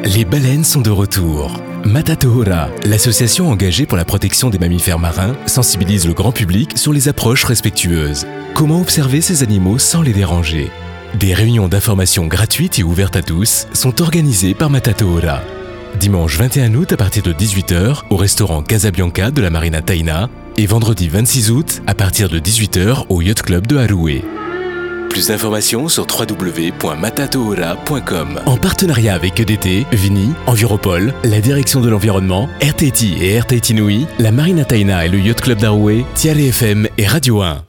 Les baleines sont de retour. Matatohora, l'association engagée pour la protection des mammifères marins, sensibilise le grand public sur les approches respectueuses. Comment observer ces animaux sans les déranger? Des réunions d'information gratuites et ouvertes à tous sont organisées par Matatohora. Dimanche 21 août à partir de 18h au restaurant Casabianca de la Marina Taina et vendredi 26 août à partir de 18h au Yacht Club de Haroué. Plus d'informations sur www.matatohora.com. En partenariat avec EDT, Vini, Enviropol, la Direction de l'Environnement, RTT et RTT Nui, la Marina Taina et le Yacht Club d'Haroué, Tiare FM et Radio 1.